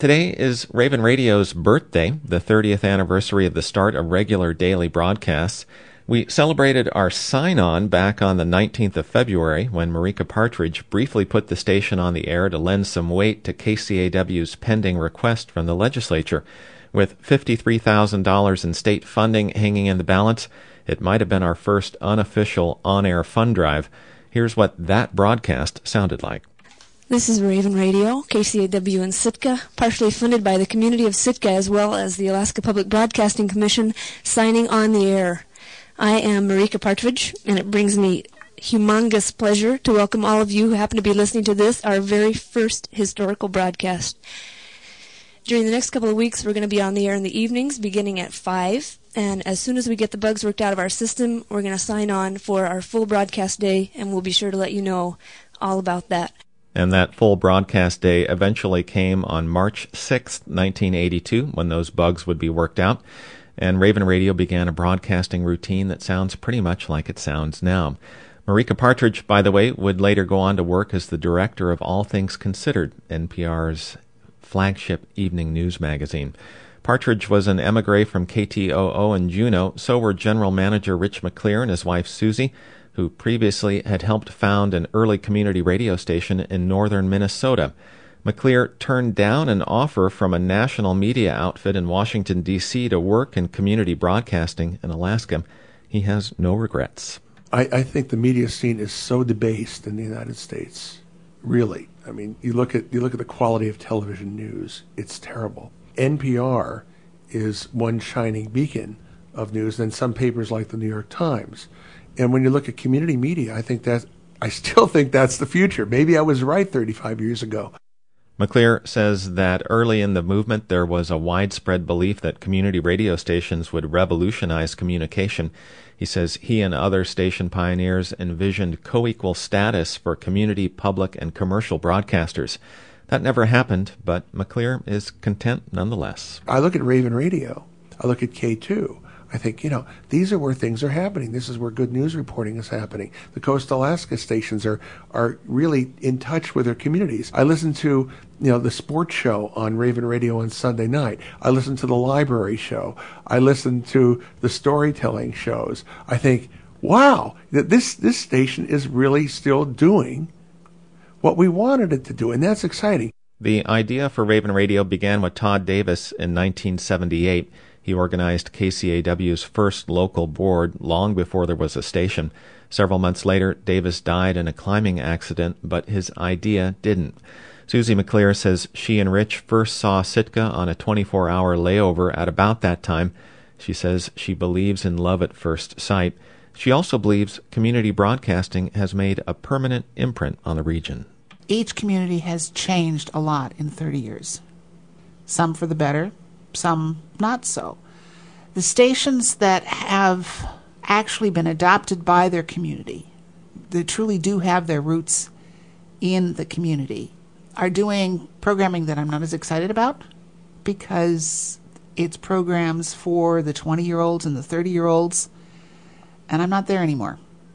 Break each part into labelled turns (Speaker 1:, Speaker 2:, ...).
Speaker 1: Today is Raven Radio's birthday, the 30th anniversary of the start of regular daily broadcasts. We celebrated our sign-on back on the 19th of February when Marika Partridge briefly put the station on the air to lend some weight to KCAW's pending request from the legislature. With $53,000 in state funding hanging in the balance, it might have been our first unofficial on-air fund drive. Here's what that broadcast sounded like.
Speaker 2: This is Raven Radio, KCAW in Sitka, partially funded by the community of Sitka as well as the Alaska Public Broadcasting Commission, signing on the air. I am Marika Partridge, and it brings me humongous pleasure to welcome all of you who happen to be listening to this, our very first historical broadcast. During the next couple of weeks, we're going to be on the air in the evenings, beginning at 5, and as soon as we get the bugs worked out of our system, we're going to sign on for our full broadcast day, and we'll be sure to let you know all about that.
Speaker 1: And that full broadcast day eventually came on March 6, 1982, when those bugs would be worked out, and Raven Radio began a broadcasting routine that sounds pretty much like it sounds now. Marika Partridge, by the way, would later go on to work as the director of All Things Considered, NPR's flagship evening news magazine. Partridge was an emigre from KTOO in Juneau. So were General Manager Rich McClear and his wife Susie, who previously had helped found an early community radio station in northern Minnesota. McClear turned down an offer from a national media outfit in Washington, D.C. to work in community broadcasting in Alaska. He has no regrets.
Speaker 3: I think the media scene is so debased in the United States. Really. I mean, you look at the quality of television news. It's terrible. NPR is one shining beacon of news, and some papers like the New York Times. And when you look at community media, I still think that's the future. Maybe I was right 35 years ago.
Speaker 1: McClear says that early in the movement there was a widespread belief that community radio stations would revolutionize communication. He says he and other station pioneers envisioned co-equal status for community, public, and commercial broadcasters. That never happened, but McClear is content nonetheless.
Speaker 3: I look at Raven Radio. I look at K2. I think, these are where things are happening. This is where good news reporting is happening. The Coast Alaska stations are really in touch with their communities. I listen to, the sports show on Raven Radio on Sunday night. I listen to the library show. I listen to the storytelling shows. I think, wow, that this station is really still doing what we wanted it to do, and that's exciting.
Speaker 1: The idea for Raven Radio began with Todd Davis in 1978. He organized KCAW's first local board long before there was a station. Several months later, Davis died in a climbing accident, but his idea didn't. Susie McClear says she and Rich first saw Sitka on a 24-hour layover at about that time. She says she believes in love at first sight. She also believes community broadcasting has made a permanent imprint on the region.
Speaker 4: Each community has changed a lot in 30 years. Some for the better, some not so. The stations that have actually been adopted by their community, they truly do have their roots in the community, are doing programming that I'm not as excited about because it's programs for the 20-year-olds and the 30-year-olds, and I'm not there anymore.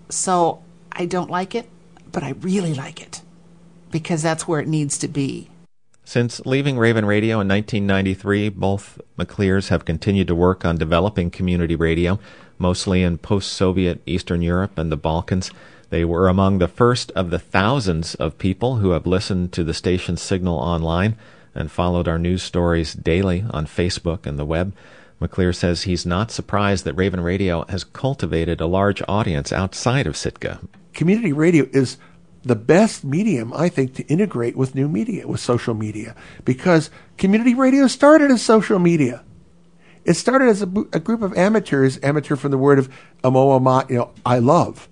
Speaker 4: So I don't like it, but I really like it because that's where it needs to be.
Speaker 1: Since leaving Raven Radio in 1993, both McClears have continued to work on developing community radio, mostly in post-Soviet Eastern Europe and the Balkans. They were among the first of the thousands of people who have listened to the station's signal online and followed our news stories daily on Facebook and the web. McClear says he's not surprised that Raven Radio has cultivated a large audience outside of Sitka.
Speaker 3: Community radio is the best medium, I think, to integrate with new media, with social media, because community radio started as social media. It started as a group of amateurs, amateur from the word of amoama, I love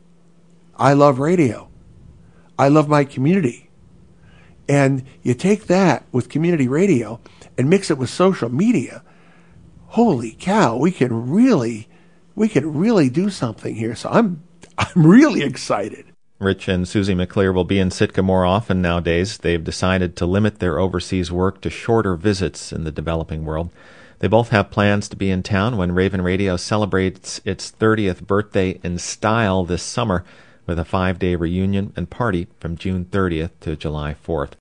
Speaker 3: radio. I love my community. And you take that with community radio and mix it with social media. Holy cow, we can really do something here. So I'm really excited.
Speaker 1: Rich and Susie McClear will be in Sitka more often nowadays. They've decided to limit their overseas work to shorter visits in the developing world. They both have plans to be in town when Raven Radio celebrates its 30th birthday in style this summer with a 5-day reunion and party from June 30th to July 4th.